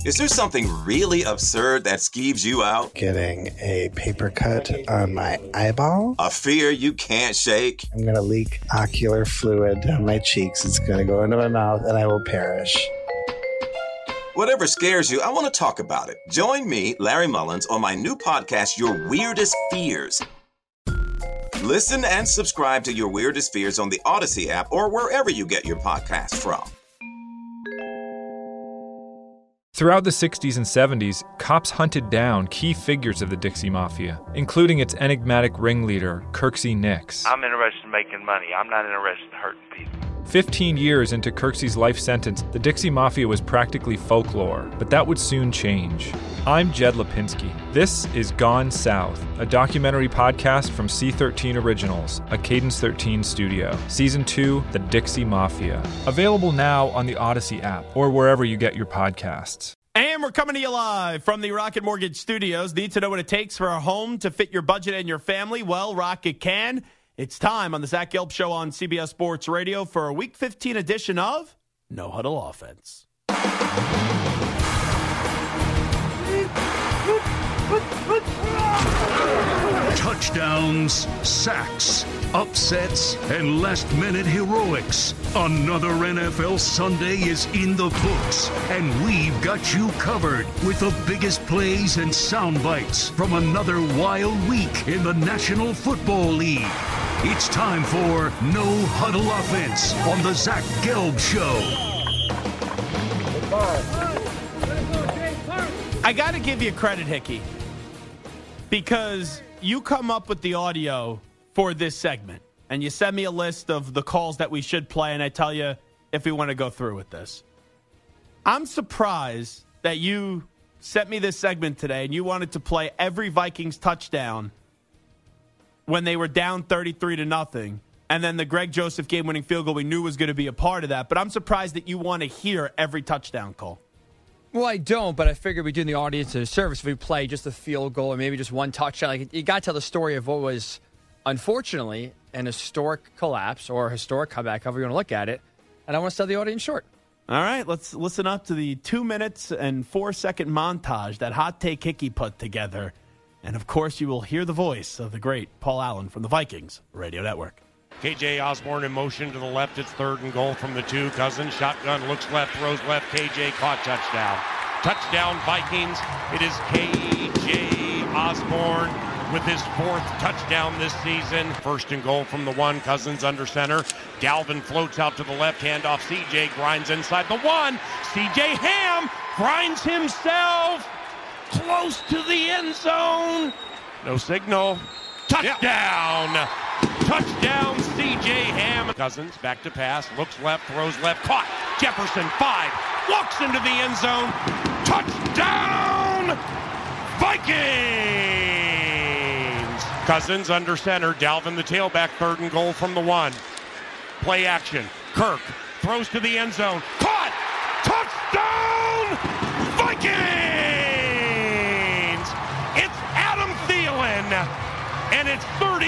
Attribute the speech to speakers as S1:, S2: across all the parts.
S1: Is there something really absurd that skeeves you out?
S2: Getting a paper cut on my eyeball.
S1: A fear you can't shake?
S2: I'm going to leak ocular fluid down my cheeks. It's going to go into my mouth and I will perish.
S1: Whatever scares you, I want to talk about it. Join me, Larry Mullins, on my new podcast, Your Weirdest Fears. Listen and subscribe to Your Weirdest Fears on the Odyssey app or wherever you get your podcasts from.
S3: Throughout the 60s and 70s, cops hunted down key figures of the Dixie Mafia, including its enigmatic ringleader, Kirksey Nix.
S4: I'm interested in making money. I'm not interested in hurting people.
S3: 15 years into Kirksey's life sentence, the Dixie Mafia was practically folklore, but that would soon change. I'm Jed Lipinski. This is Gone South, a documentary podcast from C13 Originals, a Cadence 13 studio. Season 2, The Dixie Mafia. Available now on the Odyssey app or wherever you get your podcasts.
S5: And we're coming to you live from the Rocket Mortgage Studios. Need to know what it takes for a home to fit your budget and your family? Well, Rocket can. It's time on the Zach Gelb Show on CBS Sports Radio for a Week 15 edition of No Huddle Offense.
S6: Touchdowns, sacks, upsets, and last-minute heroics. Another NFL Sunday is in the books, and we've got you covered with the biggest plays and sound bites from another wild week in the National Football League. It's time for No Huddle Offense on the Zach Gelb Show.
S5: I got to give you credit, Hickey, because you come up with the audio for this segment, and you send me a list of the calls that we should play, and I tell you if we want to go through with this. I'm surprised that you sent me this segment today, and you wanted to play every Vikings touchdown when they were down 33-0, and then the Greg Joseph game-winning field goal we knew was going to be a part of that. But I'm surprised that you want to hear every touchdown call.
S7: Well, I don't, but I figured we'd do the audience a service if we play just a field goal or maybe just one touchdown. Like, you got to tell the story of what was, unfortunately, an historic collapse or a historic comeback, however you want to look at it. And I want to sell the audience short.
S5: All right, let's listen up to the 2 minutes and 4-second montage that Hot Take Hickey put together. And, of course, you will hear the voice of the great Paul Allen from the Vikings Radio Network.
S8: KJ Osborne in motion to the left. It's 3rd and goal from the 2. Cousins, shotgun, looks left, throws left. KJ caught, touchdown. Touchdown, Vikings. It is KJ Osborne with his 4th touchdown this season. 1st and goal from the 1. Cousins under center. Dalvin floats out to the left. Handoff. CJ grinds inside the 1. CJ Ham grinds himself close to the end zone. No signal. Touchdown. Yep. Touchdown, C.J. Ham. Cousins back to pass. Looks left, throws left. Caught. Jefferson, 5. Walks into the end zone. Touchdown, Vikings. Cousins under center. Dalvin the tailback. 3rd and goal from the 1. Play action. Kirk throws to the end zone. Caught. Touchdown, Vikings. It's Adam Thielen. And it's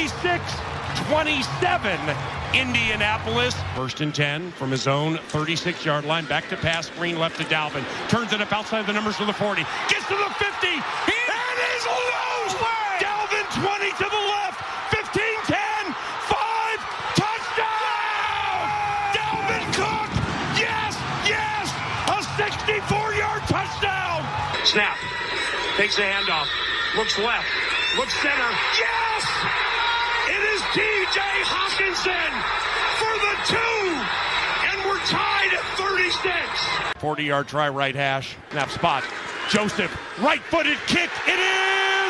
S8: 36-27 Indianapolis. 1st and 10 from his own 36-yard line. Back to pass, screen left to Dalvin. Turns it up outside the numbers to the 40. Gets to the 50. And is loose. Dalvin 20 to the left. 15-10. 5. Touchdown. Dalvin Cook. Yes. A 64-yard touchdown. Snap. Takes the handoff. Looks left. Looks center. Yes! It is T.J. Hockenson for the 2. And we're tied at 36. 40-yard try, right hash. Snap spot. Joseph, right-footed kick. It is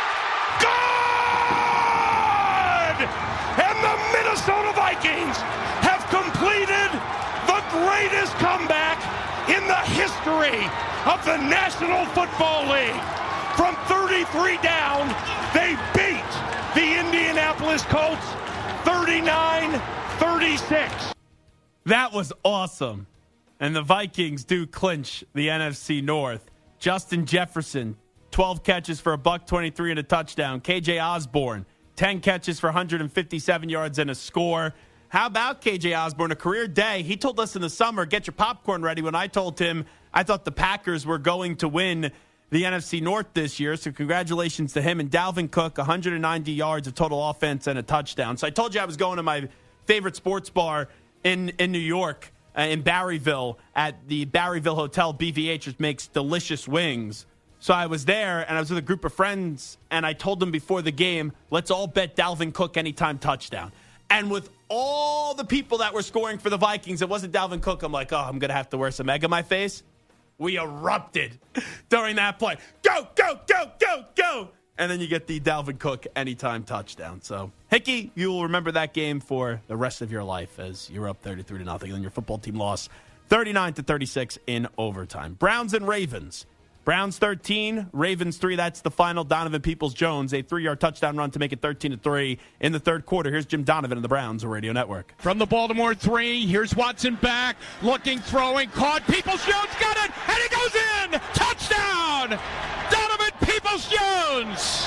S8: good! And the Minnesota Vikings have completed the greatest comeback in the history of the National Football League. From 33 down, they beat the Indianapolis Colts 39-36.
S5: That was awesome. And the Vikings do clinch the NFC North. Justin Jefferson, 12 catches for $123 and a touchdown. KJ Osborne, 10 catches for 157 yards and a score. How about KJ Osborne? A career day. He told us in the summer, get your popcorn ready, when I told him I thought the Packers were going to win the NFC North this year, so congratulations to him. And Dalvin Cook, 190 yards of total offense and a touchdown. So I told you I was going to my favorite sports bar in New York, in Barryville, at the Barryville Hotel, BVH, which makes delicious wings. So I was there, and I was with a group of friends, and I told them before the game, let's all bet Dalvin Cook anytime touchdown. And with all the people that were scoring for the Vikings, it wasn't Dalvin Cook. I'm like, I'm going to have to wear some egg on my face. We erupted during that play. Go, go, go, go, go. And then you get the Dalvin Cook anytime touchdown. So, Hickey, you will remember that game for the rest of your life as you're up 33-0. And then your football team lost 39-36 in overtime. Browns and Ravens. Browns 13, Ravens 3. That's the final. Donovan Peoples-Jones, a 3-yard touchdown run to make it 13-3 in the third quarter. Here's Jim Donovan of the Browns Radio Network.
S8: From the Baltimore 3, here's Watson back, looking, throwing, caught. Peoples-Jones got it, and it goes in! Touchdown! Donovan Peoples-Jones!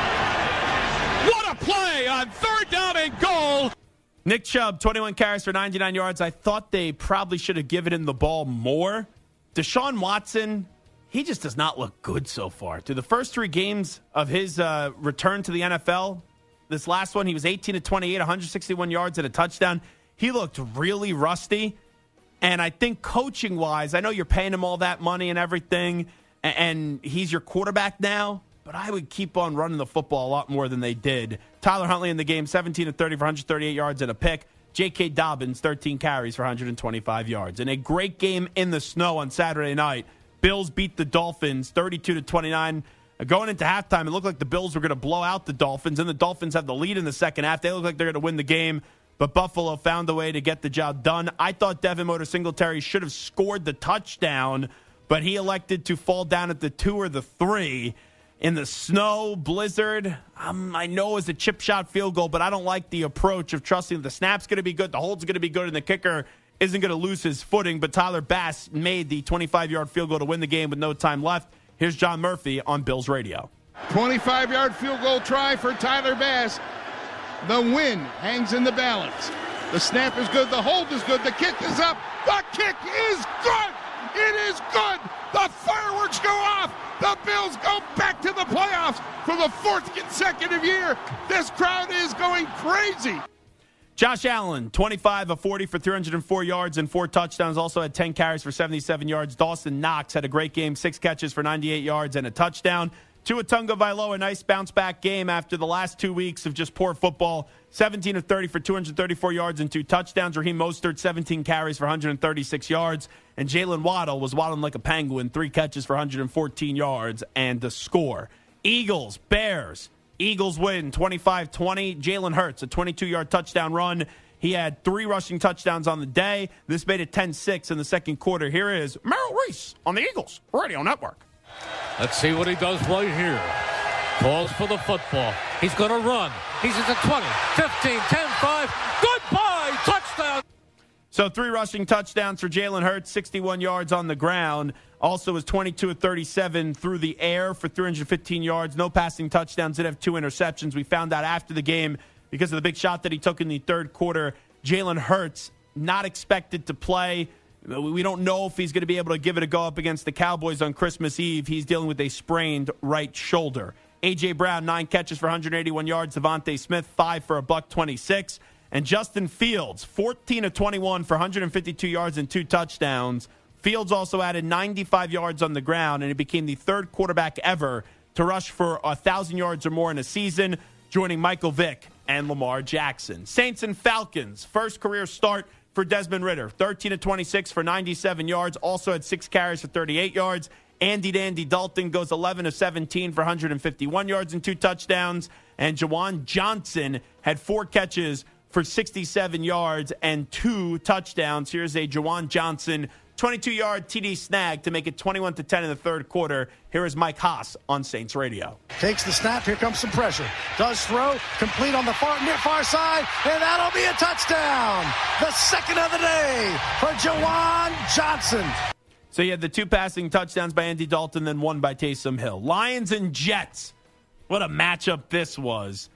S8: What a play on third down and goal!
S5: Nick Chubb, 21 carries for 99 yards. I thought they probably should have given him the ball more. Deshaun Watson, he just does not look good so far. Through the first 3 games of his return to the NFL, this last one, he was 18-28, 161 yards and a touchdown. He looked really rusty. And I think coaching-wise, I know you're paying him all that money and everything, and he's your quarterback now, but I would keep on running the football a lot more than they did. Tyler Huntley in the game, 17-30 for 138 yards and a pick. J.K. Dobbins, 13 carries for 125 yards. And a great game in the snow on Saturday night. Bills beat the Dolphins 32-29. Going into halftime, it looked like the Bills were going to blow out the Dolphins, and the Dolphins have the lead in the second half. They look like they're going to win the game, but Buffalo found a way to get the job done. I thought Devin Motor Singletary should have scored the touchdown, but he elected to fall down at the 2 or the 3 in the snow, blizzard. I know it was a chip shot field goal, but I don't like the approach of trusting the snap's going to be good, the hold's going to be good, and the kicker isn't going to lose his footing. But Tyler Bass made the 25-yard field goal to win the game with no time left. Here's John Murphy on Bills Radio.
S9: 25-yard field goal try for Tyler Bass. The win hangs in the balance. The snap is good. The hold is good. The kick is up. The kick is good. It is good. The fireworks go off. The Bills go back to the playoffs for the 4th consecutive year. This crowd is going crazy.
S5: Josh Allen, 25 of 40 for 304 yards and 4 touchdowns. Also had 10 carries for 77 yards. Dawson Knox had a great game, 6 catches for 98 yards and a touchdown. Tua Tagovailoa, a nice bounce-back game after the last 2 weeks of just poor football. 17 of 30 for 234 yards and 2 touchdowns. Raheem Mostert, 17 carries for 136 yards. And Jalen Waddle was waddling like a penguin, 3 catches for 114 yards and a score. Eagles, Bears. Eagles win 25-20. Jalen Hurts, a 22-yard touchdown run. He had 3 rushing touchdowns on the day. This made it 10-6 in the second quarter. Here is Merrill Reese on the Eagles Radio Network.
S10: Let's see what he does right here. Calls for the football. He's going to run. He's at the 20, 15, 10, 5. Goodbye. Touchdown.
S5: So 3 rushing touchdowns for Jalen Hurts, 61 yards on the ground. Also was 22 of 37 through the air for 315 yards. No passing touchdowns. Did have 2 interceptions. We found out after the game because of the big shot that he took in the third quarter. Jalen Hurts not expected to play. We don't know if he's going to be able to give it a go up against the Cowboys on Christmas Eve. He's dealing with a sprained right shoulder. A.J. Brown, 9 catches for 181 yards. Devontae Smith, 5 for $126. And Justin Fields, 14 of 21 for 152 yards and 2 touchdowns. Fields also added 95 yards on the ground, and he became the 3rd quarterback ever to rush for 1,000 yards or more in a season, joining Michael Vick and Lamar Jackson. Saints and Falcons, first career start for Desmond Ridder, 13 of 26 for 97 yards, also had 6 carries for 38 yards. Andy Dalton goes 11 of 17 for 151 yards and 2 touchdowns. And Jawan Johnson had 4 catches for 67 yards and 2 touchdowns. Here's a Jawan Johnson 22-yard TD snag to make it 21-10 in the third quarter. Here is Mike Haas on Saints Radio.
S11: Takes the snap. Here comes some pressure. Does throw. Complete on the far side. And that'll be a touchdown. The second of the day for Jawan Johnson.
S5: So you had the 2 passing touchdowns by Andy Dalton, then 1 by Taysom Hill. Lions and Jets. What a matchup this was.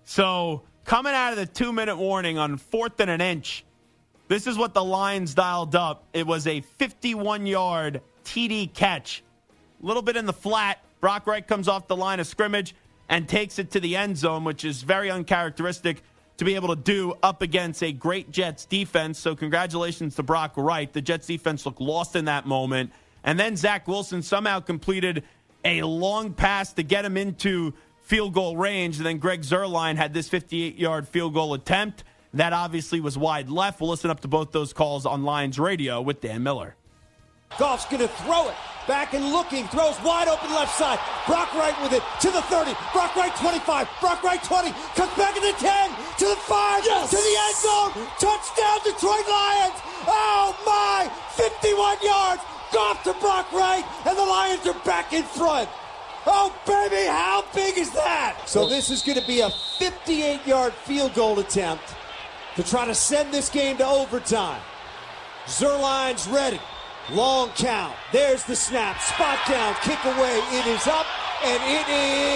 S5: So coming out of the 2-minute warning on 4th and an inch, this is what the Lions dialed up. It was a 51-yard TD catch. A little bit in the flat. Brock Wright comes off the line of scrimmage and takes it to the end zone, which is very uncharacteristic to be able to do up against a great Jets defense. So congratulations to Brock Wright. The Jets defense looked lost in that moment. And then Zach Wilson somehow completed a long pass to get him into field goal range. And then Greg Zuerlein had this 58-yard field goal attempt. That obviously was wide left. We'll listen up to both those calls on Lions Radio with Dan Miller.
S12: Goff's going to throw it. Back and looking. Throws wide open left side. Brock Wright with it to the 30. Brock Wright 25. Brock Wright 20. Cuts back in the 10. To the 5. Yes! To the end zone. Touchdown Detroit Lions. Oh my. 51 yards. Goff to Brock Wright. And the Lions are back in front. Oh, baby, how big is that? So this is going to be a 58-yard field goal attempt to try to send this game to overtime. Zuerlein's ready. Long count. There's the snap. Spot down. Kick away. It is up, and it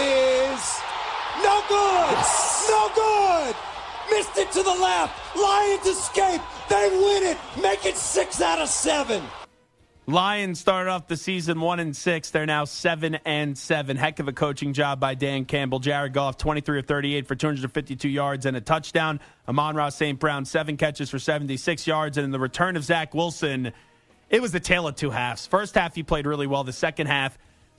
S12: is no good. Yes. No good. Missed it to the left. Lions escape. They win it. Make it 6 out of 7.
S5: Lions started off the season 1-6. They're now 7-7. Heck of a coaching job by Dan Campbell. Jared Goff, 23 of 38 for 252 yards and a touchdown. Amon-Ra St. Brown, 7 catches for 76 yards. And in the return of Zach Wilson, it was the tale of two halves. First half, he played really well. The second half,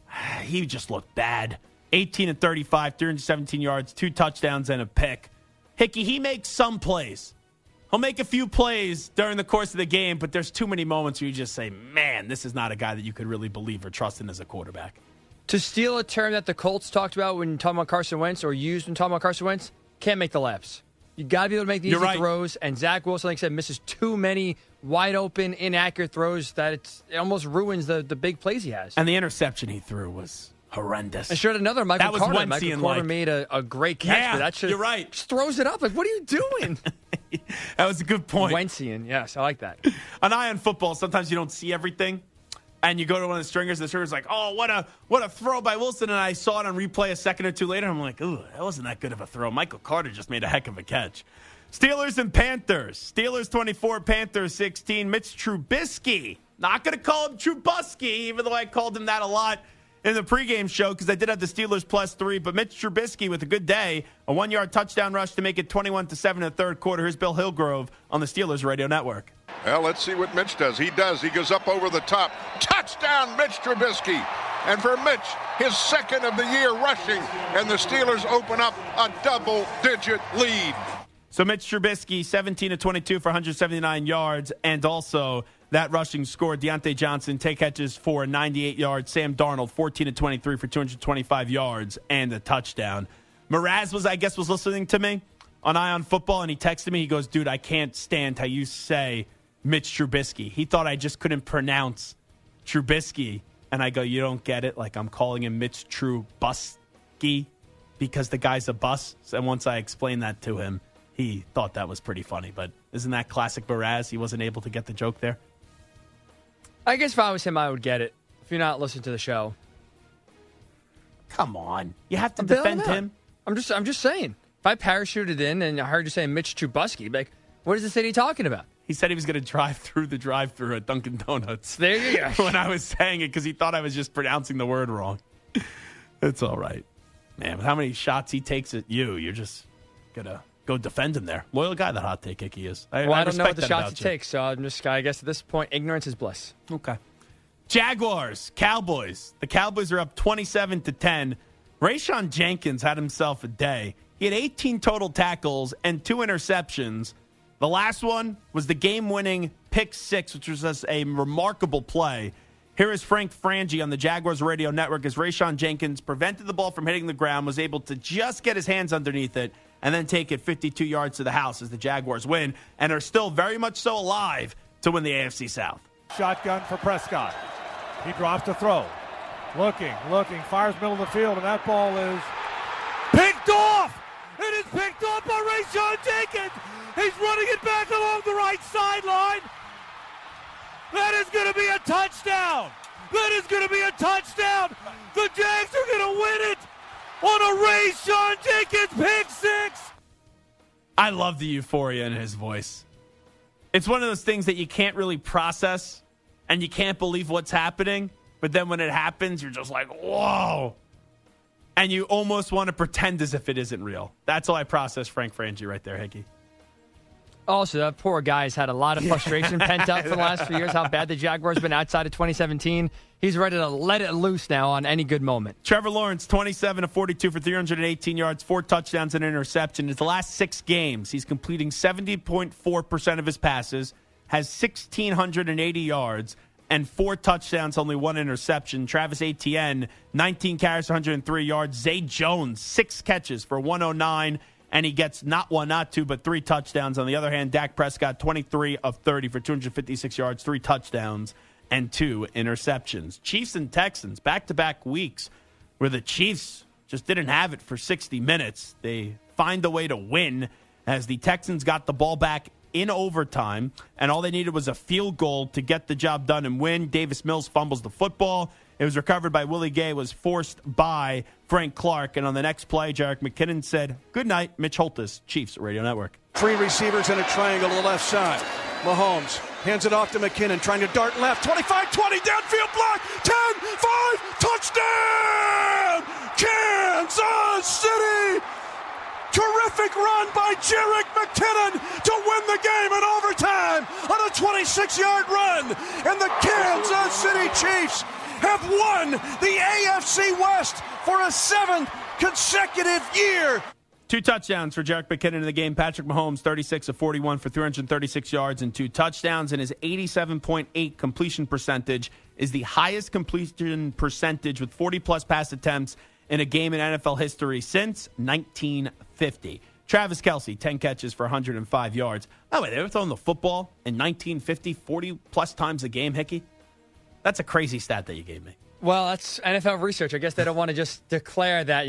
S5: he just looked bad. 18 of 35, 317 yards, 2 touchdowns, and a pick. Hickey, he makes some plays. He'll make a few plays during the course of the game, but there's too many moments where you just say, man, this is not a guy that you could really believe or trust in as a quarterback.
S7: To steal a term that the Colts talked about when talking about Carson Wentz or used when talking about Carson Wentz, can't make the laps. You got to be able to make the easy throws, and Zach Wilson, like I said, misses too many wide-open, inaccurate throws that it almost ruins the big plays he has.
S5: And the interception he threw was horrendous.
S7: And sure, another Michael Carter.
S5: Wentzian,
S7: Michael Carter made a great catch, but that
S5: you're right.
S7: Just throws it up. Like, what are you doing?
S5: That was a good point.
S7: Wentzian, yes, I like that.
S5: On Eye on Football, sometimes you don't see everything. And you go to one of the stringers, and the stringer's like, oh, what a throw by Wilson. And I saw it on replay a second or two later. I'm like, ooh, that wasn't that good of a throw. Michael Carter just made a heck of a catch. Steelers and Panthers. Steelers 24, Panthers 16. Mitch Trubisky. Not going to call him Trubusky, even though I called him that a lot in the pregame show because I did have the Steelers +3. But Mitch Trubisky with a good day. A 1-yard touchdown rush to make it 21-7 in the third quarter. Here's Bill Hillgrove on the Steelers Radio Network.
S9: Well, let's see what Mitch does. He goes up over the top. Touchdown, Mitch Trubisky. And for Mitch, his second of the year rushing. And the Steelers open up a double-digit lead.
S5: So Mitch Trubisky, 17 of 22 for 179 yards. And also that rushing score, Deontay Johnson, 10 catches for 98 yards. Sam Darnold, 14 of 23 for 225 yards and a touchdown. Mraz was listening to me on Eye on Football, and he texted me. He goes, dude, I can't stand how you say Mitch Trubisky. He thought I just couldn't pronounce Trubisky. And I go, you don't get it? Like I'm calling him Mitch Trubusky because the guy's a bus. And once I explained that to him, he thought that was pretty funny. But isn't that classic Mraz? He wasn't able to get the joke there.
S7: I guess if I was him, I would get it. If you're not listening to the show.
S5: Come on. You have to defend him.
S7: I'm just saying. If I parachuted in and I heard you saying Mitch Trubusky, like, what is the city talking about?
S5: He said he was going to drive through the drive-thru at Dunkin' Donuts.
S7: There you go.
S5: When I was saying it because he thought I was just pronouncing the word wrong. It's all right. Man, with how many shots he takes at you, you're just going to go defend him there. Loyal guy, that hot take Hickey is. I
S7: don't know what the shots he takes, so I'm just, I guess at this point, ignorance is bliss.
S5: Okay. Jaguars, Cowboys. The Cowboys are up 27-10. Rayshon Jenkins had himself a day. He had 18 total tackles and 2 interceptions. The last one was the game-winning pick 6, which was just a remarkable play. Here is Frank Frangie on the Jaguars Radio Network as Rayshon Jenkins prevented the ball from hitting the ground, was able to just get his hands underneath it, and then take it 52 yards to the house as the Jaguars win and are still very much so alive to win the AFC South.
S13: Shotgun for Prescott. He drops to throw. Looking, fires middle of the field, and that ball is picked off! It is picked off by Rayshon Jenkins! He's running it back along the right sideline! That is going to be a touchdown! That is going to be a touchdown! The Jags are going to win it on a Rayshon Jenkins pick 6!
S5: I love the euphoria in his voice. It's one of those things that you can't really process and you can't believe what's happening, but then when it happens, you're just like, whoa. And you almost want to pretend as if it isn't real. That's how I process Frank Frangie right there, Hickey.
S7: Also, that poor guy's had a lot of frustration pent up for the last few years, how bad the Jaguars been outside of 2017. He's ready to let it loose now on any good moment.
S5: Trevor Lawrence, 27 of 42 for 318 yards, 4 touchdowns and an interception. In his last 6 games, he's completing 70.4% of his passes, has 1,680 yards, and 4 touchdowns, only 1 interception. Travis Etienne, 19 carries, 103 yards. Zay Jones, 6 catches for 109, and he gets not 1, not 2, but 3 touchdowns. On the other hand, Dak Prescott, 23 of 30 for 256 yards, 3 touchdowns, and 2 interceptions. Chiefs and Texans, back-to-back weeks where the Chiefs just didn't have it for 60 minutes. They find a way to win as the Texans got the ball back in overtime, and all they needed was a field goal to get the job done and win. Davis Mills fumbles the football. It was recovered by Willie Gay, was forced by Frank Clark, and on the next play, Jerick McKinnon said, "Good night, Mitch Holthus, Chiefs Radio Network."
S14: 3 receivers in a triangle to the left side. Mahomes hands it off to McKinnon, trying to dart left. 25-20, downfield block. 10-5, touchdown! Kansas City! Terrific run by Jerick McKinnon to win the game in overtime on a 26-yard run. And the Kansas City Chiefs have won the AFC West for a 7th consecutive year.
S5: 2 touchdowns for Jerick McKinnon in the game. Patrick Mahomes, 36 of 41 for 336 yards and 2 touchdowns. And his 87.8 completion percentage is the highest completion percentage with 40-plus pass attempts in a game in NFL history since 1950. Travis Kelce, 10 catches for 105 yards. Oh, wait, they were throwing the football in 1950 40-plus times a game, Hickey? That's a crazy stat that you gave me.
S7: Well, that's NFL research. I guess they don't want to just declare that,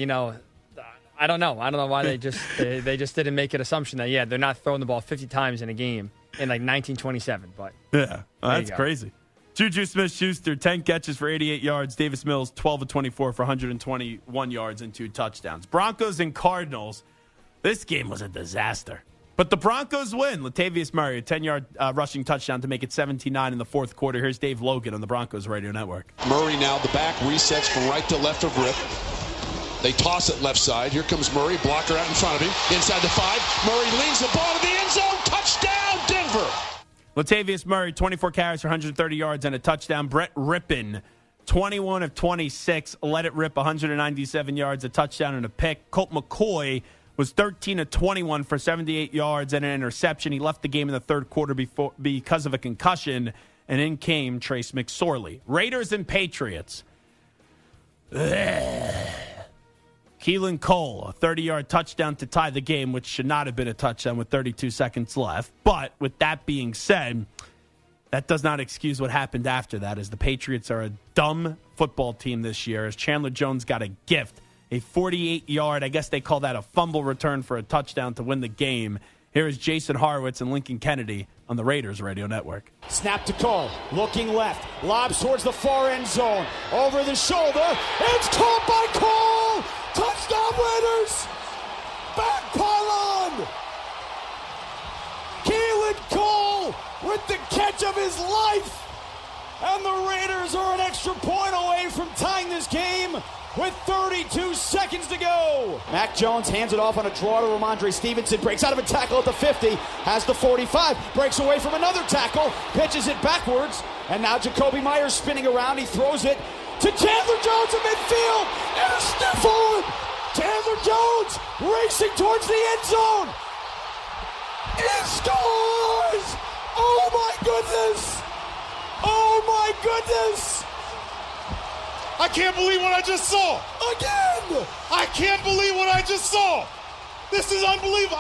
S7: I don't know. I don't know why they just didn't make an assumption that, they're not throwing the ball 50 times in a game in like 1927. But
S5: yeah, that's crazy. Juju Smith-Schuster, 10 catches for 88 yards. Davis Mills, 12 of 24 for 121 yards and 2 touchdowns. Broncos and Cardinals, this game was a disaster. But the Broncos win. Latavius Murray, a 10-yard rushing touchdown to make it 17-9 in the fourth quarter. Here's Dave Logan on the Broncos Radio Network.
S15: Murray now the back, resets from right to left of Rip. They toss it left side. Here comes Murray, blocker out in front of him. Inside the 5, Murray leads the ball to the end zone. Touchdown, Denver.
S5: Latavius Murray, 24 carries for 130 yards and a touchdown. Brett Rippon, 21 of 26, let it rip, 197 yards, a touchdown and a pick. Colt McCoy was 13 of 21 for 78 yards and an interception. He left the game in the third quarter because of a concussion, and in came Trace McSorley. Raiders and Patriots. Keelan Cole, a 30-yard touchdown to tie the game, which should not have been a touchdown with 32 seconds left. But with that being said, that does not excuse what happened after that, as the Patriots are a dumb football team this year, as Chandler Jones got a gift, a 48-yard, I guess they call that a fumble return for a touchdown to win the game. Here is Jason Horowitz and Lincoln Kennedy on the Raiders Radio Network.
S12: Snap to Cole, looking left, lobs towards the far end zone, over the shoulder, it's caught by Cole! Touchdown Raiders! Back pylon! Keelan Cole with the catch of his life! And the Raiders are an extra point away from tying this game with 32 seconds to go. Mac Jones hands it off on a draw to Ramondre Stevenson, breaks out of a tackle at the 50, has the 45, breaks away from another tackle, pitches it backwards, and now Jacoby Myers spinning around. He throws it to Chandler Jones in midfield, and a stiff arm. Chandler Jones racing towards the end zone. He scores! Oh my goodness! Oh my goodness!
S16: I can't believe what I just saw.
S12: Again!
S16: I can't believe what I just saw. This is unbelievable.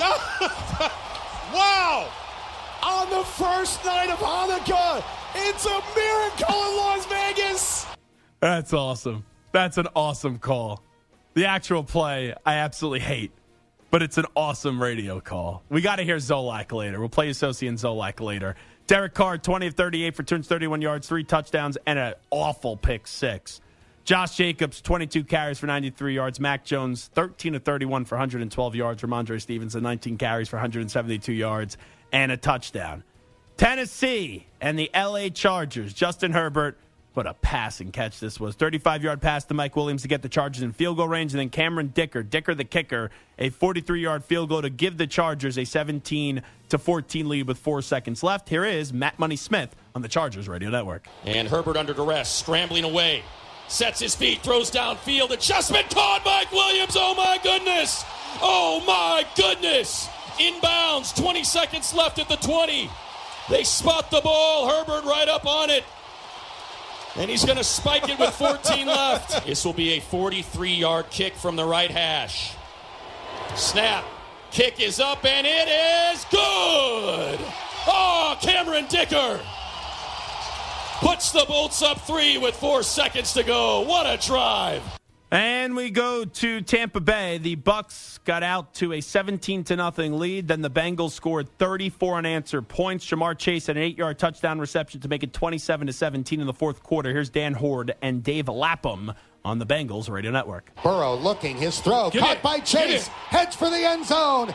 S16: Wow!
S12: On the first night of Hanukkah, it's a miracle in Las Vegas.
S5: That's awesome. That's an awesome call. The actual play, I absolutely hate, but it's an awesome radio call. We got to hear Zolak later. We'll play Associate and Zolak later. Derek Carr, 20 of 38 for 231 yards, 3 touchdowns, and an awful pick 6. Josh Jacobs, 22 carries for 93 yards. Mac Jones, 13 of 31 for 112 yards. Ramondre Stevenson, 19 carries for 172 yards and a touchdown. Tennessee and the L.A. Chargers. Justin Herbert, what a passing catch this was. 35-yard pass to Mike Williams to get the Chargers in field goal range. And then Cameron Dicker the kicker, a 43-yard field goal to give the Chargers a 17-14 lead with 4 seconds left. Here is Matt Money Smith on the Chargers Radio Network.
S17: And Herbert under duress, scrambling away. Sets his feet, throws downfield. Adjustment caught Mike Williams. Oh, my goodness. Oh, my goodness. Inbounds, 20 seconds left at the 20. They spot the ball. Herbert right up on it. And he's going to spike it with 14 left. This will be a 43-yard kick from the right hash. Snap. Kick is up, and it is good. Oh, Cameron Dicker puts the Bolts up 3 with 4 seconds to go. What a drive.
S5: And we go to Tampa Bay. The Bucs got out to a 17-0 lead. Then the Bengals scored 34 unanswered points. Jamar Chase had an 8-yard touchdown reception to make it 27-17 in the fourth quarter. Here's Dan Horde and Dave Lapham on the Bengals Radio Network.
S18: Burrow looking, his throw, caught by Chase, heads for the end zone,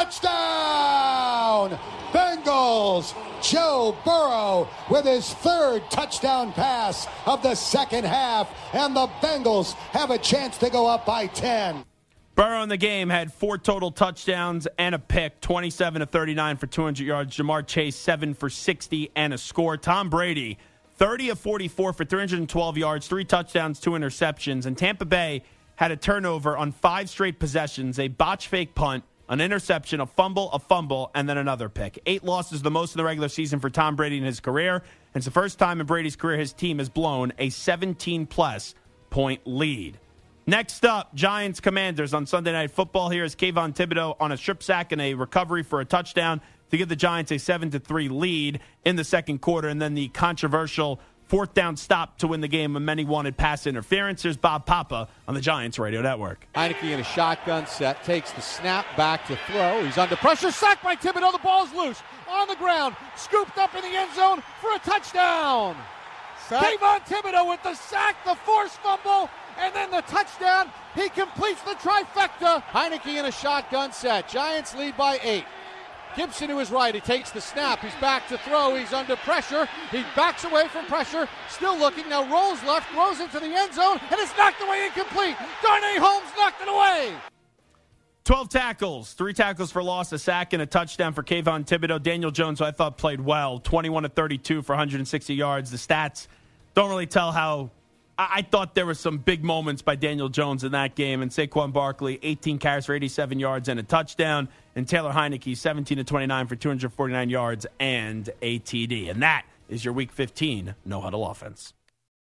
S18: touchdown! Bengals! Joe Burrow with his third touchdown pass of the second half, and the Bengals have a chance to go up by 10.
S5: Burrow in the game had 4 total touchdowns and a pick, 27-39 for 200 yards. Jamar Chase, 7 for 60 and a score. Tom Brady, 30 of 44 for 312 yards, 3 touchdowns, 2 interceptions. And Tampa Bay had a turnover on 5 straight possessions, a botch fake punt, an interception, a fumble, and then another pick. 8 losses, the most in the regular season for Tom Brady in his career. And it's the first time in Brady's career his team has blown a 17-plus point lead. Next up, Giants-Commanders on Sunday Night Football. Here is Kayvon Thibodeau on a strip sack and a recovery for a touchdown to give the Giants a 7-3 lead in the second quarter. And then the controversial 4th down stop to win the game when many wanted pass interference. Here's Bob Papa on the Giants Radio Network.
S19: Heineke in a shotgun set, takes the snap back to throw. He's under pressure, sacked by Thibodeau. The ball's loose, on the ground, scooped up in the end zone for a touchdown. Kayvon Thibodeau with the sack, the forced fumble, and then the touchdown. He completes the trifecta. Heineke in a shotgun set. Giants lead by 8. Gibson to his right. He takes the snap. He's back to throw. He's under pressure. He backs away from pressure. Still looking. Now rolls left, throws into the end zone, and it's knocked away incomplete. Darnay Holmes knocked it away.
S5: 12 tackles, 3 tackles for loss, a sack, and a touchdown for Kayvon Thibodeau. Daniel Jones, who I thought played well, 21 of 32 for 160 yards. The stats don't really tell how. I thought there were some big moments by Daniel Jones in that game. And Saquon Barkley, 18 carries for 87 yards and a touchdown. And Taylor Heineke, 17 of 29 for 249 yards and a TD. And that is your Week 15 No Huddle offense.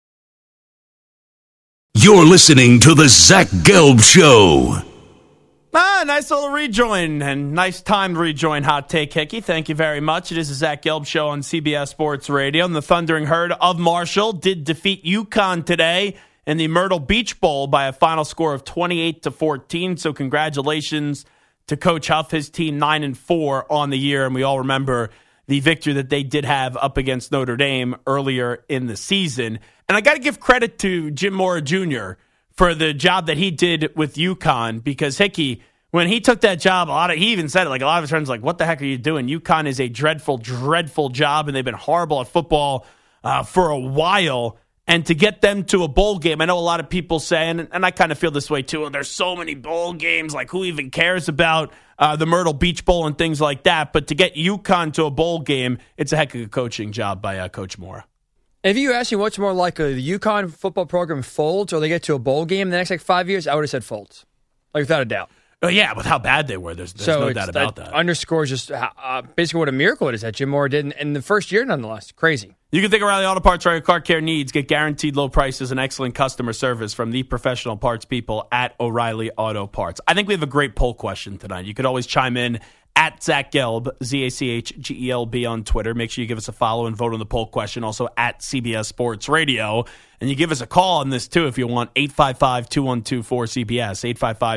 S6: You're listening to the Zach Gelb Show.
S5: Nice little rejoin and nice time to rejoin Hot Take Hickey. Thank you very much. It is the Zach Gelb Show on CBS Sports Radio. And the Thundering Herd of Marshall did defeat UConn today in the Myrtle Beach Bowl by a final score of 28-14. So congratulations to Coach Huff, his team 9-4 on the year. And we all remember the victory that they did have up against Notre Dame earlier in the season. And I got to give credit to Jim Mora Jr. for the job that he did with UConn, because Hickey, when he took that job, he even said it, like a lot of his friends like, what the heck are you doing? UConn is a dreadful, dreadful job, and they've been horrible at football for a while. And to get them to a bowl game, I know a lot of people say, and I kind of feel this way too, there's so many bowl games, like who even cares about the Myrtle Beach Bowl and things like that? But to get UConn to a bowl game, it's a heck of a coaching job by Coach Mora.
S7: If you ask me what's more likely, the UConn football program folds or they get to a bowl game in the next 5 years, I would have said folds, without a doubt.
S5: Oh, yeah, with how bad they were, there's no doubt about that.
S7: Underscores just basically what a miracle it is that Jim Mora did in the first year, nonetheless. Crazy.
S5: You can think O'Reilly Auto Parts for your car care needs. Get guaranteed low prices and excellent customer service from the professional parts people at O'Reilly Auto Parts. I think we have a great poll question tonight. You could always chime in at Zach Gelb, ZACHGELB on Twitter. Make sure you give us a follow and vote on the poll question. Also at CBS Sports Radio. And you give us a call on this, too, if you want. 855-212-4CBS,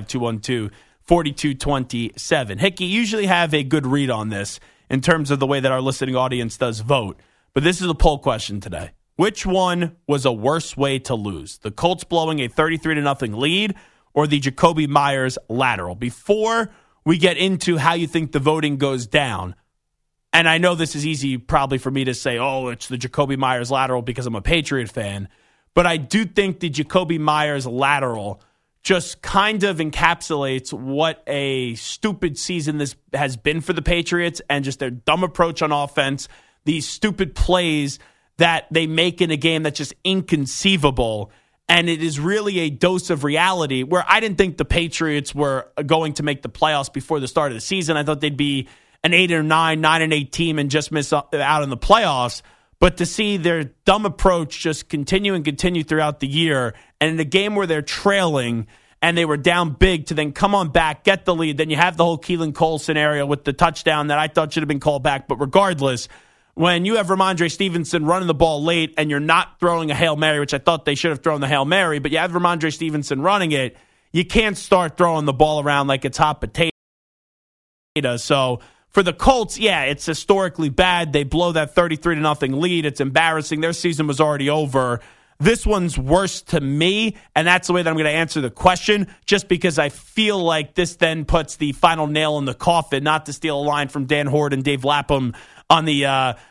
S5: 855-212-4227. Hickey, you usually have a good read on this in terms of the way that our listening audience does vote. But this is a poll question today. Which one was a worse way to lose? The Colts blowing a 33-0 lead or the Jacoby Myers lateral? Before we get into how you think the voting goes down, And I know this is easy probably for me to say, oh, it's the Jakobi Meyers lateral because I'm a Patriot fan. But I do think the Jakobi Meyers lateral just kind of encapsulates what a stupid season this has been for the Patriots and just their dumb approach on offense, these stupid plays that they make in a game that's just inconceivable. And it is really a dose of reality where I didn't think the Patriots were going to make the playoffs before the start of the season. I thought they'd be an 8-9, 9-8 team and just miss out in the playoffs. But to see their dumb approach just continue throughout the year, and in a game where they're trailing and they were down big to then come on back, get the lead, then you have the whole Keelan Cole scenario with the touchdown that I thought should have been called back. But regardless, when you have Ramondre Stevenson running the ball late and you're not throwing a Hail Mary, which I thought they should have thrown the Hail Mary, but you have Ramondre Stevenson running it, you can't start throwing the ball around like it's hot potato. So for the Colts, yeah, it's historically bad. They blow that 33-0 lead. It's embarrassing. Their season was already over. This one's worse to me, and that's the way that I'm going to answer the question, just because I feel like this then puts the final nail in the coffin, not to steal a line from Dan Horde and Dave Lapham on the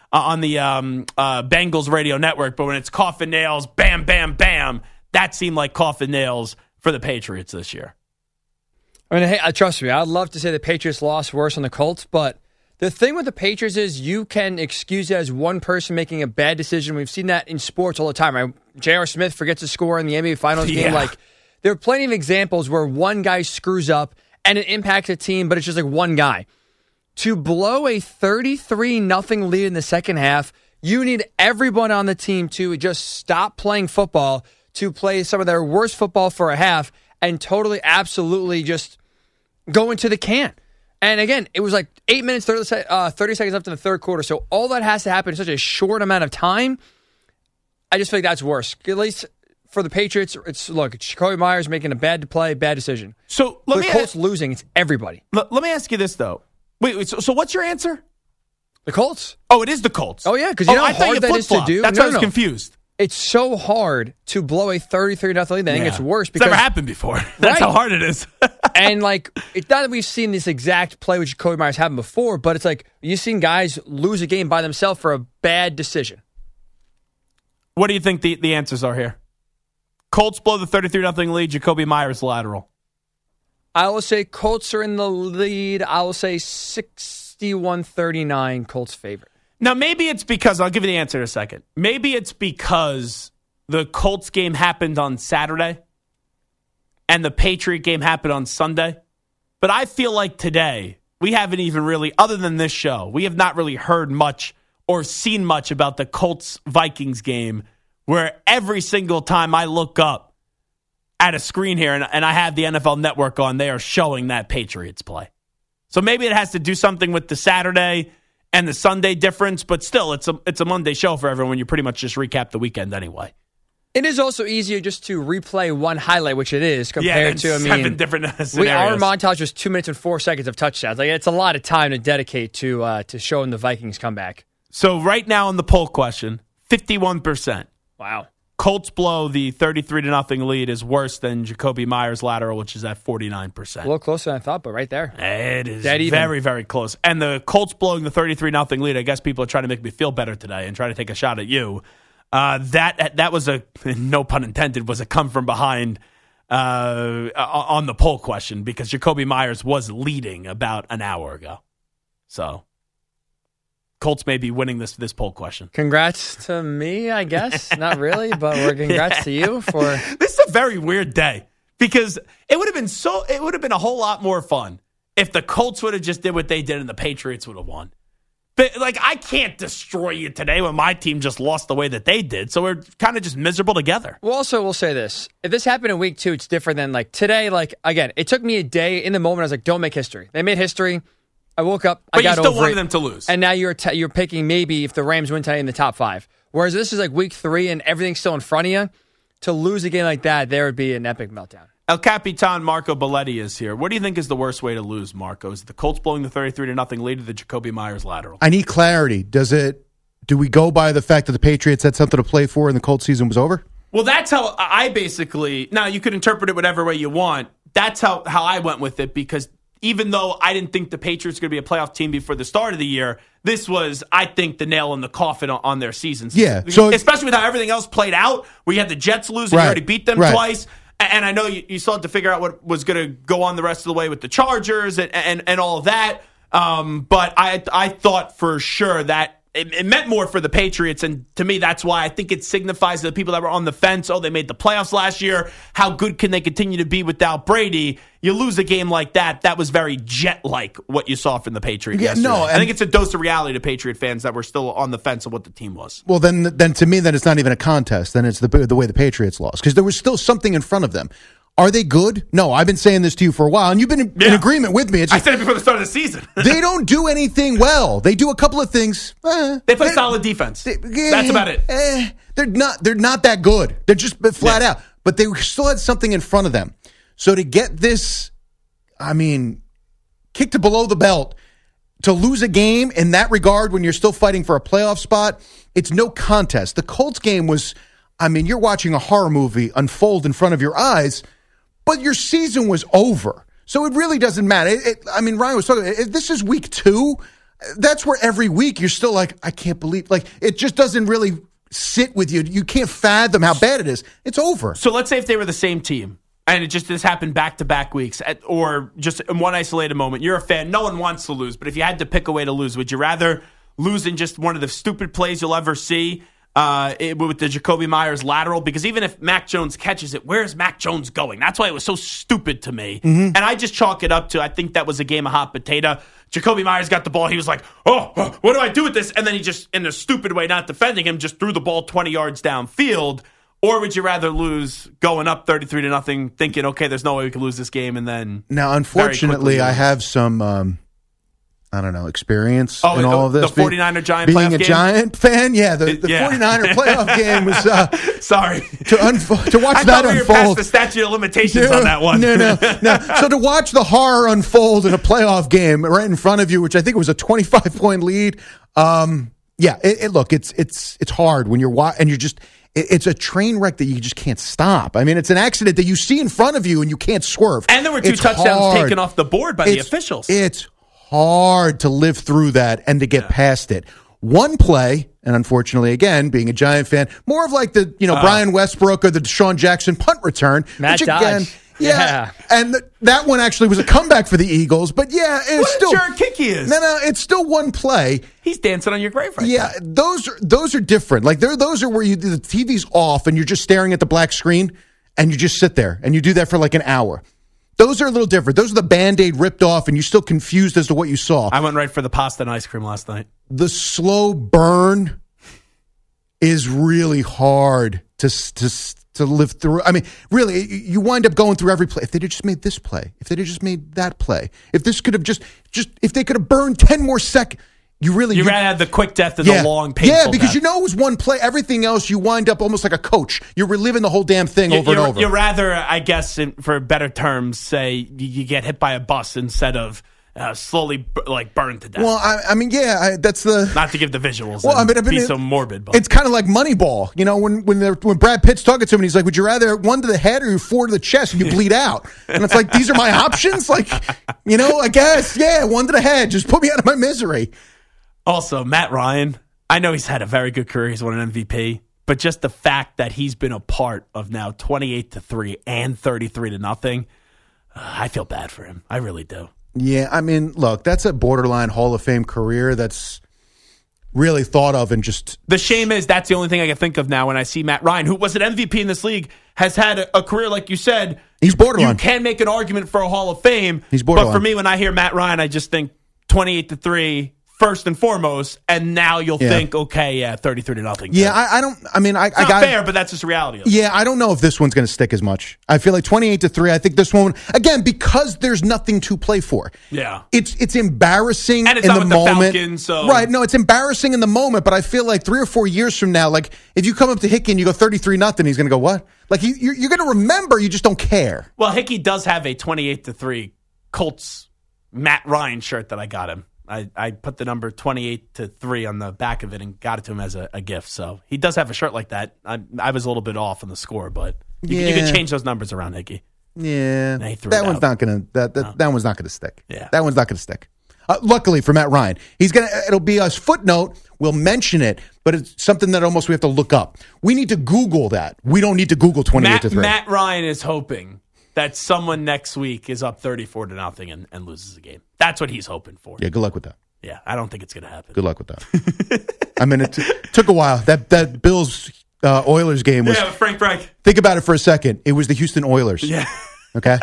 S5: Bengals radio network, but when it's coffin nails, bam, bam, bam, that seemed like coffin nails for the Patriots this year.
S7: I mean, hey, trust me, I'd love to say the Patriots lost worse on the Colts, but the thing with the Patriots is you can excuse it as one person making a bad decision. We've seen that in sports all the time, right? J.R. Smith forgets to score in the NBA Finals game. Like, there are plenty of examples where one guy screws up and it impacts a team, but it's just like one guy. To blow a 33-0 lead in the second half, you need everyone on the team to just stop playing football, to play some of their worst football for a half, and totally, absolutely just go into the can. And again, it was like 8 minutes, 30 seconds left in the third quarter. So all that has to happen in such a short amount of time. I just think that's worse. At least for the Patriots, it's Jakobi Meyers making a bad decision.
S5: So
S7: for the Colts losing, it's everybody.
S5: Let me ask you this, though. Wait, so what's your answer?
S7: The Colts.
S5: Oh, it is the Colts.
S7: Oh, yeah, because you know how hard that is to do?
S5: That's why I was confused.
S7: It's so hard to blow a 33-0 lead. I think it's worse because
S5: it's never happened before. That's how hard it is.
S7: And like, it's not that we've seen this exact play which Jakobi Meyers happen before, but it's like you've seen guys lose a game by themselves for a bad decision.
S5: What do you think the answers are here? Colts blow the 33-0 lead. Jakobi Meyers lateral.
S7: I will say Colts are in the lead. I will say 61-39 Colts favorite.
S5: Now, maybe it's because, I'll give you the answer in a second. Maybe it's because the Colts game happened on Saturday and the Patriot game happened on Sunday. But I feel like today, we haven't even really, other than this show, we have not really heard much or seen much about the Colts-Vikings game, where every single time I look up at a screen here and I have the NFL Network on, they are showing that Patriots play. So maybe it has to do something with the Saturday and the Sunday difference, but still, it's a Monday show for everyone. You pretty much just recap the weekend anyway.
S7: It is also easier just to replay one highlight, which it is, compared to,
S5: seven different scenarios.
S7: Our montage was 2 minutes and 4 seconds of touchdowns. Like, it's a lot of time to dedicate to showing the Vikings come back.
S5: So right now on the poll question, 51%.
S7: Wow.
S5: Colts blow the 33-0 lead is worse than Jakobi Meyers lateral, which is at 49%.
S7: A little closer than I thought, but right there.
S5: It is very, very close. And the Colts blowing the 33-0 lead, I guess people are trying to make me feel better today and try to take a shot at you. That was a, no pun intended, was a come from behind on the poll question, because Jakobi Meyers was leading about an hour ago. So Colts may be winning this poll question.
S7: Congrats to me, I guess. Not really, but congrats to you for.
S5: This is a very weird day, because it would have been a whole lot more fun if the Colts would have just did what they did and the Patriots would have won. But like, I can't destroy you today when my team just lost the way that they did. So we're kind of just miserable together.
S7: Well, also, we'll say this. If this happened in week 2, it's different than like today. Like, again, it took me a day. In the moment, I was like, don't make history. They made history. I woke up.
S5: But
S7: I got
S5: you still
S7: over
S5: wanted
S7: it,
S5: them to lose.
S7: And now you're picking maybe if the Rams win today in the top 5. Whereas this is like week 3 and everything's still in front of you. To lose a game like that, there would be an epic meltdown.
S5: El Capitan Marco Belletti is here. What do you think is the worst way to lose, Marco? Is it the Colts blowing the 33-0 lead, or the Jakobi Meyers lateral?
S20: I need clarity. Do we go by the fact that the Patriots had something to play for and the Colts season was over?
S5: Well, that's how I basically, now you could interpret it whatever way you want. That's how I went with it, because even though I didn't think the Patriots were going to be a playoff team before the start of the year, this was, I think, the nail in the coffin on their season.
S20: Yeah. So
S5: especially with how everything else played out. We had the Jets lose, and you already beat them twice. And I know you still had to figure out what was going to go on the rest of the way with the Chargers and all of that. But I thought for sure that it meant more for the Patriots, and to me, that's why I think it signifies to the people that were on the fence, they made the playoffs last year. How good can they continue to be without Brady? You lose a game like that. That was very Jet-like, what you saw from the Patriots yesterday. I think it's a dose of reality to Patriot fans that were still on the fence of what the team was.
S20: Well, then to me, then it's not even a contest. Then it's the way the Patriots lost, because there was still something in front of them. Are they good? No, I've been saying this to you for a while, and you've been in agreement with me. It's just,
S5: I said it before the start of the season.
S20: They don't do anything well. They do a couple of things.
S5: They play solid defense. That's about it.
S20: They're not that good. They're just flat out. But they still had something in front of them. So to get this, kick to below the belt, to lose a game in that regard when you're still fighting for a playoff spot, it's no contest. The Colts game was, you're watching a horror movie unfold in front of your eyes, but your season was over. So it really doesn't matter. Ryan was talking, if this is week 2, that's where every week you're still like, I can't believe, it just doesn't really sit with you. You can't fathom how bad it is. It's over.
S5: So let's say if they were the same team, and this happened back-to-back weeks, or just in one isolated moment, you're a fan, no one wants to lose, but if you had to pick a way to lose, would you rather lose in just one of the stupid plays you'll ever see, with the Jacoby Myers lateral? Because even if Mac Jones catches it, where's Mac Jones going? That's why it was so stupid to me. Mm-hmm. And I just chalk it up to, I think that was a game of hot potato. Jacoby Myers got the ball. He was like, what do I do with this? And then he just, in a stupid way, not defending him, just threw the ball 20 yards downfield. Or would you rather lose going up 33-0, thinking, okay, there's no way we can lose this game, and then...
S20: Now, unfortunately, I have some... experience in all of this.
S5: The 49er Giant playoff game?
S20: Being a Giant fan, the 49er playoff game was...
S5: Sorry.
S20: To watch that unfold.
S5: I thought we were past the statute of limitations on that one.
S20: No. So to watch the horror unfold in a playoff game right in front of you, which I think it was a 25-point lead, it's hard when you're watching, and you're just... It's a train wreck that you just can't stop. It's an accident that you see in front of you and you can't swerve.
S5: And there were 2 touchdowns taken off the board by the officials.
S20: It's hard to live through that and to get past it. One play, and unfortunately, again, being a Giant fan, more of like the Brian Westbrook or the Deshaun Jackson punt return.
S7: Matt Dodge.
S20: Yeah. And that one actually was a comeback for the Eagles. But it's still...
S5: What a jerk kick he is.
S20: No, it's still one play.
S5: He's dancing on your grave right
S20: now. Those are different. Those are where the TV's off and you're just staring at the black screen and you just sit there and you do that for like an hour. Those are a little different. Those are the Band-Aid ripped off and you're still confused as to what you saw.
S5: I went right for the pasta and ice cream last night.
S20: The slow burn is really hard to live through. Really, you wind up going through every play. If they'd have just made this play, if they'd have just made that play, if this could have just if they could have burned 10 more seconds, you rather
S5: have the quick death than the long, painful
S20: death. Because
S5: death.
S20: It was one play. Everything else, you wind up almost like a coach. You're reliving the whole damn thing over and over.
S5: You'd rather, I guess, for better terms, say you get hit by a bus instead of slowly burned to death.
S20: Well, that's the...
S5: Not to give the visuals. Well, be so morbid. But
S20: it's kind of like Moneyball. When Brad Pitt's talking to him, and he's like, would you rather 1 to the head or 4 to the chest and you bleed out? And it's like, these are my options? I guess, 1 to the head. Just put me out of my misery.
S5: Also, Matt Ryan, I know he's had a very good career. He's won an MVP. But just the fact that he's been a part of now 28-3 and 33-0, I feel bad for him. I really do.
S20: Yeah, look, that's a borderline Hall of Fame career that's really thought of and just...
S5: The shame is that's the only thing I can think of now when I see Matt Ryan, who was an MVP in this league, has had a career, like you said.
S20: He's borderline.
S5: You can make an argument for a Hall of Fame.
S20: He's borderline.
S5: But for me, when I hear Matt Ryan, I just think 28-3... first and foremost, and now you'll think, 33-0.
S20: Yeah, I don't. I
S5: got fair, but that's just reality.
S20: Yeah, I don't know if this one's going to stick as much. I feel like 28-3. I think this one again because there's nothing to play for.
S5: Yeah,
S20: it's embarrassing
S5: and it's
S20: in
S5: not
S20: the
S5: with
S20: moment.
S5: The Falcons, so.
S20: Right? No, it's embarrassing in the moment, but I feel like 3 or 4 years from now, like if you come up to Hickey and you go 33-0, he's going to go what? Like you're going to remember. You just don't care.
S5: Well, Hickey does have a 28-3 Colts Matt Ryan shirt that I got him. I put the number 28-3 on the back of it and got it to him as a gift. So he does have a shirt like that. I was a little bit off on the score, but you can change those numbers around, Hickey.
S20: Yeah,
S5: They threw
S20: that
S5: it
S20: one's
S5: out.
S20: not gonna that one's not gonna stick.
S5: Yeah.
S20: That one's not gonna stick. Luckily for Matt Ryan, it'll be a footnote. We'll mention it, but it's something that almost we have to look up. We need to Google that. We don't need to Google 28-3.
S5: Matt Ryan is hoping that someone next week is up 34-0 and loses the game. That's what he's hoping for.
S20: Yeah, good luck with that.
S5: Yeah, I don't think it's going to happen.
S20: Good luck with that. I mean, it took a while. That Bills Oilers game was.
S5: Yeah, Frank Reich.
S20: Think about it for a second. It was the Houston Oilers.
S5: Yeah.
S20: Okay.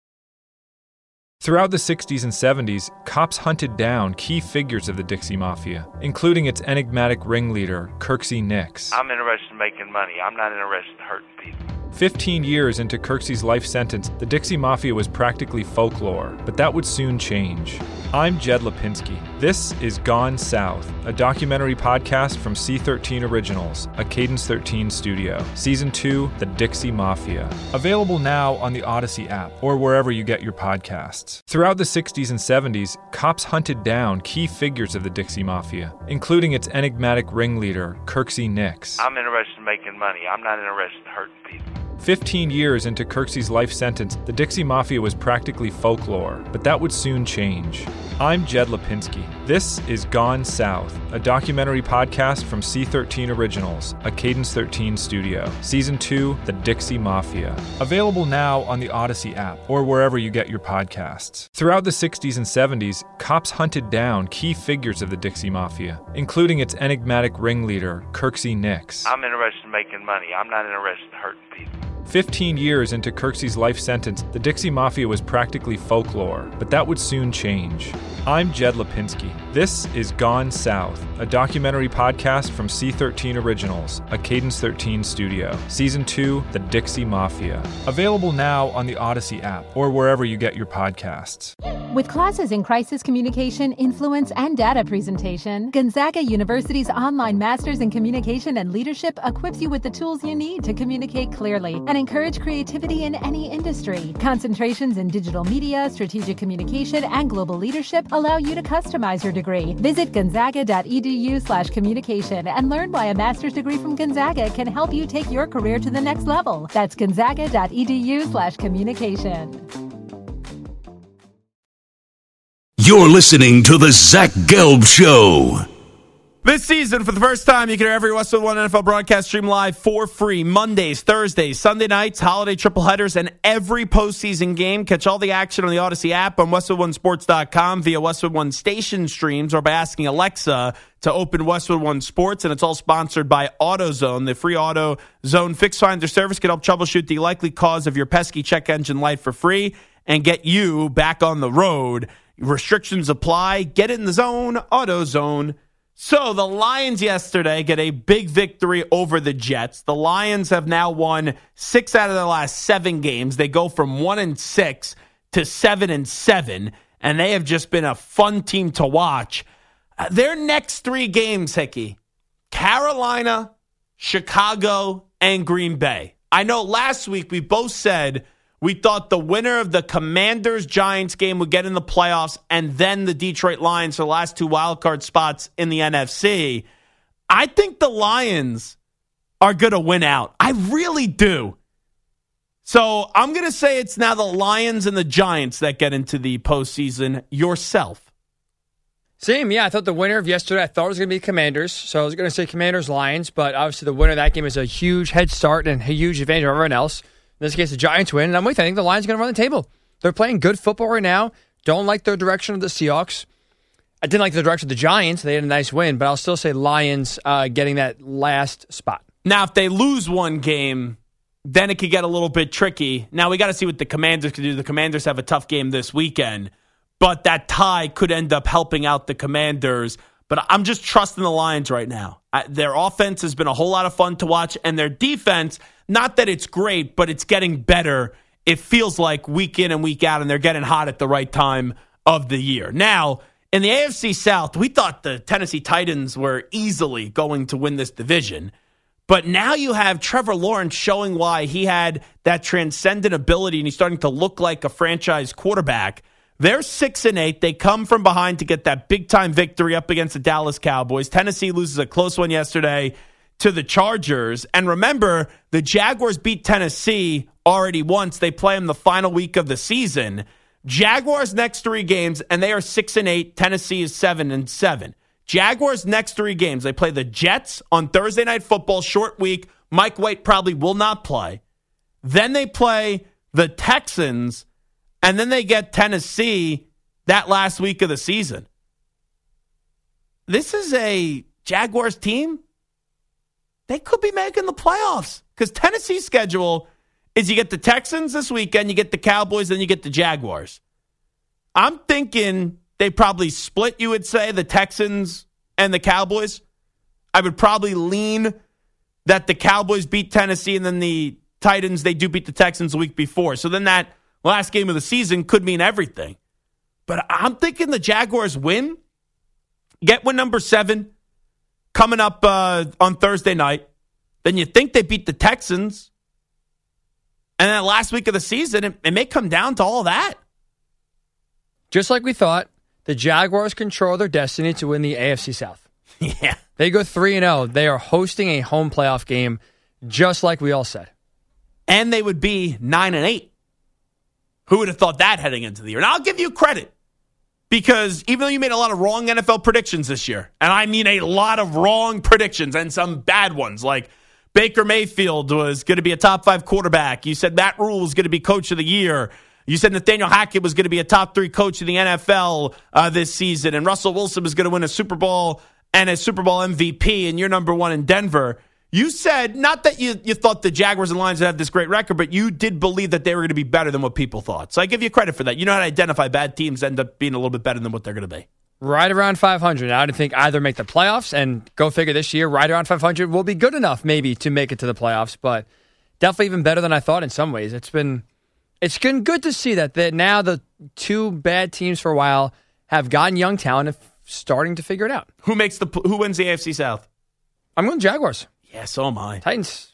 S3: Throughout the 60s and 70s, cops hunted down key figures of the Dixie Mafia, including its enigmatic ringleader, Kirksey Nix.
S4: I'm interested in making money. I'm not interested in hurting people.
S3: 15 years into Kirksey's life sentence, the Dixie Mafia was practically folklore, but that would soon change. I'm Jed Lipinski. This is Gone South, a documentary podcast from C13 Originals, a Cadence 13 studio. Season 2, The Dixie Mafia. Available now on the Odyssey app or wherever you get your podcasts. Throughout the 60s and 70s, cops hunted down key figures of the Dixie Mafia, including its enigmatic ringleader, Kirksey Nix.
S4: I'm interested in making money. I'm not interested in hurting people.
S3: 15 years into Kirksey's life sentence, the Dixie Mafia was practically folklore, but that would soon change. I'm Jed Lipinski. This is Gone South, a documentary podcast from C13 Originals, a Cadence 13 studio. Season 2, The Dixie Mafia. Available now on the Odyssey app or wherever you get your podcasts. Throughout the 60s and 70s, cops hunted down key figures of the Dixie Mafia, including its enigmatic ringleader, Kirksey Nix.
S4: I'm interested in making money. I'm not interested in hurting people.
S3: 15 years into Kirksey's life sentence, the Dixie Mafia was practically folklore, but that would soon change. I'm Jed Lipinski. This is Gone South, a documentary podcast from C13 Originals, a Cadence 13 studio. Season 2, The Dixie Mafia. Available now on the Odyssey app or wherever you get your podcasts.
S21: With classes in crisis communication, influence, and data presentation, Gonzaga University's online Masters in Communication and Leadership equips you with the tools you need to communicate clearly and encourage creativity in any industry. Concentrations in digital media, strategic communication, and global leadership allow you to customize your degree. Visit gonzaga.edu/communication and learn why a master's degree from Gonzaga can help you take your career to the next level. That's gonzaga.edu/communication.
S6: You're listening to The Zach Gelb Show.
S5: This season, for the first time, you can hear every Westwood One NFL broadcast stream live for free. Mondays, Thursdays, Sunday nights, holiday triple headers, and every postseason game. Catch all the action on the Odyssey app, on WestwoodOneSports.com, via Westwood One station streams, or by asking Alexa to open Westwood One Sports. And it's all sponsored by AutoZone. The free AutoZone Fix Finder service can help troubleshoot the likely cause of your pesky check engine light for free and get you back on the road. Restrictions apply. Get in the zone. AutoZone. So the Lions yesterday get a big victory over the Jets. The Lions have now won 6 out of their last 7 games. They go from 1-6 to 7-7, and they have just been a fun team to watch. Their next 3 games, Hickey, Carolina, Chicago, and Green Bay. I know last week we both said we thought the winner of the Commanders-Giants game would get in the playoffs, and then the Detroit Lions for the last 2 wildcard spots in the NFC. I think the Lions are going to win out. I really do. So I'm going to say it's now the Lions and the Giants that get into the postseason. Yourself.
S7: Same, yeah. I thought the winner of yesterday, I thought it was going to be Commanders. So I was going to say Commanders-Lions, but obviously the winner of that game is a huge head start and a huge advantage over everyone else. In this case, the Giants win, and I'm with you. I think the Lions are going to run the table. They're playing good football right now. Don't like the direction of the Seahawks. I didn't like the direction of the Giants. They had a nice win, but I'll still say Lions getting that last spot.
S5: Now, if they lose one game, then it could get a little bit tricky. Now, we got to see what the Commanders can do. The Commanders have a tough game this weekend, but that tie could end up helping out the Commanders. But I'm just trusting the Lions right now. Their offense has been a whole lot of fun to watch, and their defense, not that it's great, but it's getting better. It feels like week in and week out, and they're getting hot at the right time of the year. Now, in the AFC South, we thought the Tennessee Titans were easily going to win this division. But now you have Trevor Lawrence showing why he had that transcendent ability, and he's starting to look like a franchise quarterback. They're 6-8. They come from behind to get that big-time victory up against the Dallas Cowboys. Tennessee loses a close one yesterday to the Chargers. And remember, the Jaguars beat Tennessee already once. They play them the final week of the season. Jaguars next 3 games, and they are 6-8. Tennessee is 7-7. Jaguars next 3 games. They play the Jets on Thursday Night Football, short week. Mike White probably will not play. Then they play the Texans, and then they get Tennessee that last week of the season. This is a Jaguars team. They could be making the playoffs because Tennessee's schedule is you get the Texans this weekend, you get the Cowboys, then you get the Jaguars. I'm thinking they probably split, you would say, the Texans and the Cowboys. I would probably lean that the Cowboys beat Tennessee and then the Titans, they do beat the Texans the week before. So then that last game of the season could mean everything. But I'm thinking the Jaguars win, get win number 7, coming up on Thursday night. Then you think they beat the Texans. And then last week of the season, it may come down to all that.
S7: Just like we thought, the Jaguars control their destiny to win the AFC South.
S5: Yeah.
S7: They go 3-0. They are hosting a home playoff game, just like we all said.
S5: And they would be 9-8. Who would have thought that heading into the year? And I'll give you credit. Because even though you made a lot of wrong NFL predictions this year, and I mean a lot of wrong predictions and some bad ones, like Baker Mayfield was going to be a top 5 quarterback. You said Matt Rule was going to be coach of the year. You said Nathaniel Hackett was going to be a top 3 coach in the NFL this season. And Russell Wilson was going to win a Super Bowl and a Super Bowl MVP, and you're number 1 in Denver. You said, not that you thought the Jaguars and Lions would have this great record, but you did believe that they were going to be better than what people thought. So I give you credit for that. You know how to identify bad teams end up being a little bit better than what they're going to be.
S7: Right around 500. I didn't think either make the playoffs, and go figure this year, right around 500 will be good enough maybe to make it to the playoffs, but definitely even better than I thought in some ways. It's been good to see that now the 2 bad teams for a while have gotten young talent and starting to figure it out.
S5: Who wins the AFC South?
S7: I'm going Jaguars.
S5: Yeah, so am I.
S7: Titans,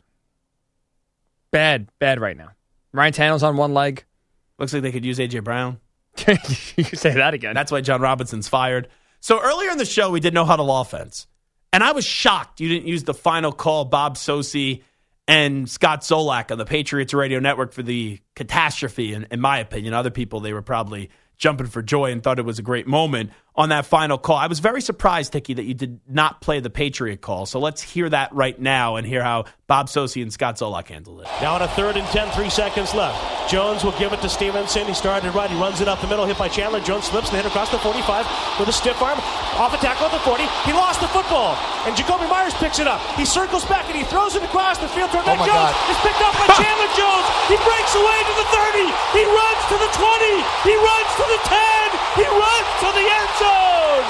S7: bad right now. Ryan Tannehill's on one leg.
S5: Looks like they could use A.J. Brown.
S7: You can say that again.
S5: That's why John Robinson's fired. So earlier in the show, we did no huddle offense. And I was shocked you didn't use the final call, Bob Socci and Scott Zolak on the Patriots Radio Network for the catastrophe, in my opinion. Other people, they were probably jumping for joy and thought it was a great moment on that final call. I was very surprised, Hickey, that you did not play the Patriot call. So let's hear that right now and hear how Bob Socci and Scott Zolak handled it.
S2: Now on a 3rd and 10, 3 seconds left. Jones will give it to Stevenson. He started right. He runs it up the middle, hit by Chandler. Jones slips and hit across the 45 with a stiff arm. Off a tackle at the 40. He lost the football. And Jacoby Myers picks it up. He circles back and he throws it across the field toward Mac Jones. It's picked up by Chandler Jones. He breaks away to the 30. He runs to the 20. He runs to the 10. He runs to the end zone.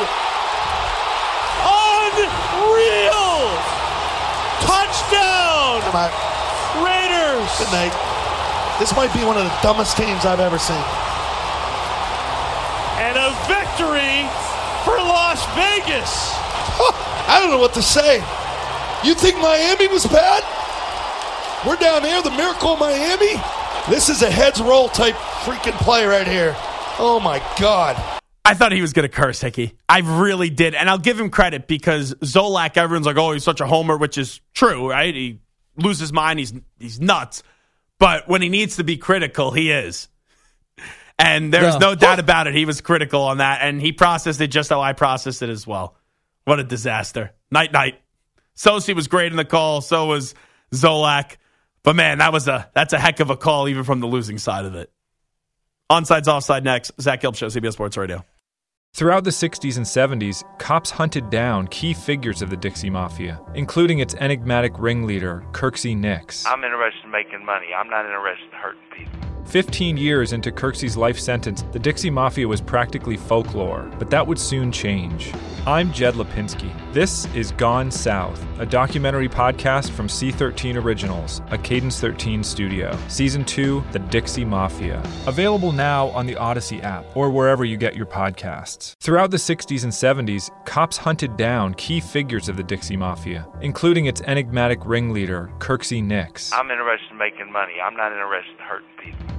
S2: Unreal! Touchdown! Raiders!
S22: Good night. This might be one of the dumbest teams I've ever seen.
S2: And a victory for Las Vegas.
S22: I don't know what to say. You think Miami was bad? We're down here, the Miracle of Miami. This is a heads roll type freaking play right here. Oh my God.
S5: I thought he was going to curse, Hickey. I really did. And I'll give him credit because Zolak, everyone's like, oh, he's such a homer, which is true, right? He loses his mind. He's nuts. But when he needs to be critical, he is. And there's no doubt about it. He was critical on that. And he processed it just how I processed it as well. What a disaster. Night. Socci was great in the call. So was Zolak. But, man, that's a heck of a call even from the losing side of it. Onside's Offside next. Zach Gilb Show, CBS Sports Radio.
S3: Throughout the 60s and 70s, cops hunted down key figures of the Dixie Mafia, including its enigmatic ringleader, Kirksey Nix.
S4: I'm interested in making money. I'm not interested in hurting people.
S3: 15 years into Kirksey's life sentence, the Dixie Mafia was practically folklore, but that would soon change. I'm Jed Lipinski. This is Gone South, a documentary podcast from C13 Originals, a Cadence 13 studio. Season 2, The Dixie Mafia. Available now on the Odyssey app or wherever you get your podcasts. Throughout the 60s and 70s, cops hunted down key figures of the Dixie Mafia, including its enigmatic ringleader, Kirksey Nix.
S4: I'm interested in making money. I'm not interested in hurting people.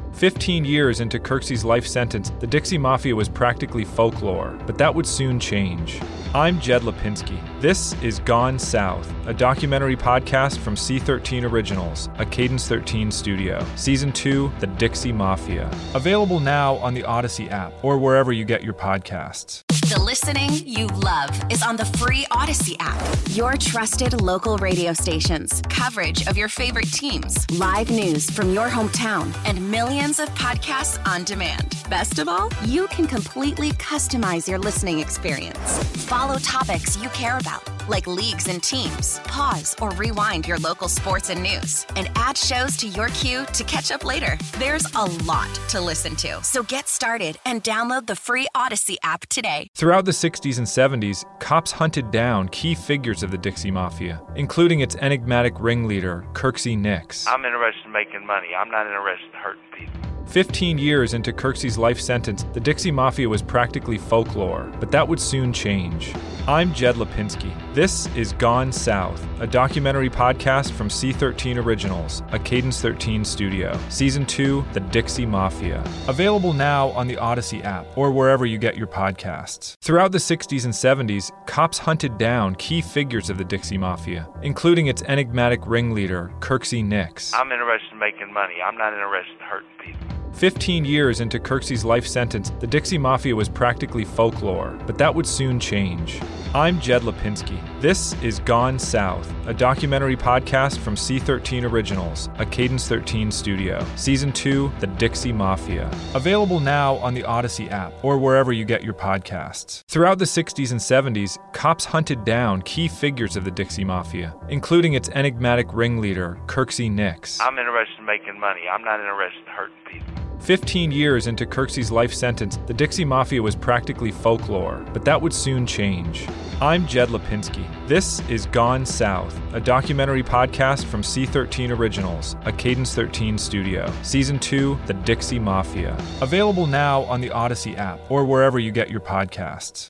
S3: 15 years into Kirksey's life sentence, the Dixie Mafia was practically folklore, but that would soon change. I'm Jed Lipinski. This is Gone South, a documentary podcast from C13 Originals, a Cadence 13 studio. Season 2, The Dixie Mafia. Available now on the Odyssey app or wherever you get your podcasts.
S1: The listening you love is on the free Odyssey app. Your trusted local radio stations, coverage of your favorite teams, live news from your hometown, and millions of podcasts on demand. Best of all, you can completely customize your listening experience. Follow topics you care about, like leagues and teams. Pause or rewind your local sports and news, and add shows to your queue to catch up later. There's a lot to listen to, so get started and download the free Odyssey app today.
S3: Throughout the 60s and 70s, cops hunted down key figures of the Dixie Mafia, including its enigmatic ringleader, Kirksey Nix.
S4: I'm interested in making money. I'm not interested in hurting people.
S3: 15 years into Kirksey's life sentence, the Dixie Mafia was practically folklore, but that would soon change. I'm Jed Lipinski. This is Gone South, a documentary podcast from C13 Originals, a Cadence 13 studio. Season 2, The Dixie Mafia. Available now on the Odyssey app or wherever you get your podcasts. Throughout the 60s and 70s, cops hunted down key figures of the Dixie Mafia, including its enigmatic ringleader, Kirksey Nix.
S4: I'm interested in making money. I'm not interested in hurting people.
S3: 15 years into Kirksey's life sentence, the Dixie Mafia was practically folklore, but that would soon change. I'm Jed Lipinski. This is Gone South, a documentary podcast from C13 Originals, a Cadence 13 studio. Season 2, The Dixie Mafia. Available now on the Odyssey app or wherever you get your podcasts. Throughout the 60s and 70s, cops hunted down key figures of the Dixie Mafia, including its enigmatic ringleader, Kirksey Nix.
S4: I'm interested in making money. I'm not interested in hurting people.
S3: 15 years into Kirksey's life sentence, the Dixie Mafia was practically folklore, but that would soon change. I'm Jed Lipinski. This is Gone South, a documentary podcast from C13 Originals, a Cadence 13 studio. Season 2, The Dixie Mafia. Available now on the Odyssey app or wherever you get your podcasts.